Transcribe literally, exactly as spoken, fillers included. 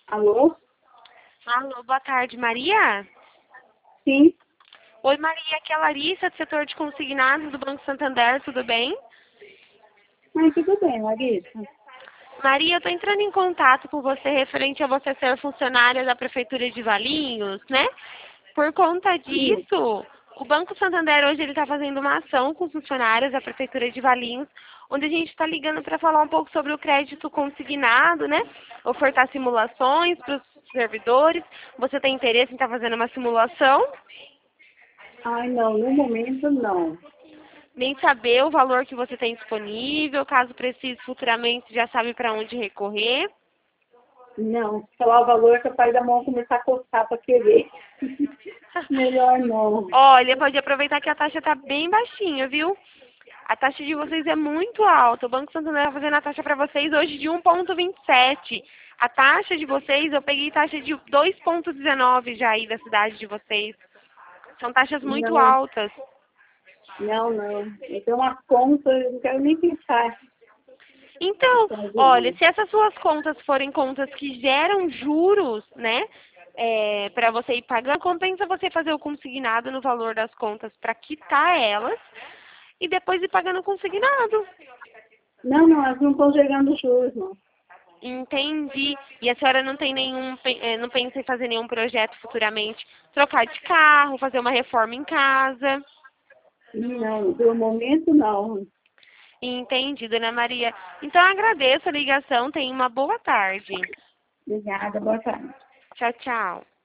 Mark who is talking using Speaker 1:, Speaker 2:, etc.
Speaker 1: Alô?
Speaker 2: Alô, boa tarde, Maria?
Speaker 1: Sim.
Speaker 2: Oi, Maria, aqui é a Larissa, do setor de consignados do Banco Santander, tudo bem?
Speaker 1: Mas tudo bem, Larissa.
Speaker 2: Maria, eu estou entrando em contato com você referente a você ser funcionária da Prefeitura de Valinhos, né? Por conta
Speaker 1: Sim.
Speaker 2: disso, o Banco Santander hoje ele está fazendo uma ação com os funcionários da Prefeitura de Valinhos, onde a gente está ligando para falar um pouco sobre o crédito consignado, né? Ofertar simulações para os servidores. Você tem interesse em estar fazendo uma simulação?
Speaker 1: Ai, não, no momento não.
Speaker 2: Nem saber o valor que você tem disponível, caso precise futuramente já sabe para onde recorrer.
Speaker 1: Não, se falar o valor, capaz da mão começar a coçar para querer. Melhor não.
Speaker 2: Olha, pode aproveitar que a taxa está bem baixinha, viu? A taxa de vocês é muito alta. O Banco Santander está fazendo a taxa para vocês hoje de um vírgula vinte e sete. A taxa de vocês, eu peguei taxa de dois vírgula dezenove já aí da cidade de vocês. São taxas muito
Speaker 1: Não,
Speaker 2: altas.
Speaker 1: não, não. Eu tenho uma conta, eu não quero nem pensar.
Speaker 2: Então,
Speaker 1: Fazer
Speaker 2: olha,
Speaker 1: não.
Speaker 2: se essas suas contas forem contas que geram juros, né, é, para você ir pagando, compensa você fazer o consignado no valor das contas para quitar elas e depois ir pagando o consignado.
Speaker 1: Não, não, elas não estão gerando juros, não.
Speaker 2: Entendi. E a senhora não tem nenhum, pe- eh, não pensa em fazer nenhum projeto futuramente, trocar de carro, fazer uma reforma em casa?
Speaker 1: Não, no momento não.
Speaker 2: Entendi, dona Maria. Então agradeço a ligação, tenha uma boa tarde.
Speaker 1: Obrigada, boa tarde.
Speaker 2: Tchau, tchau.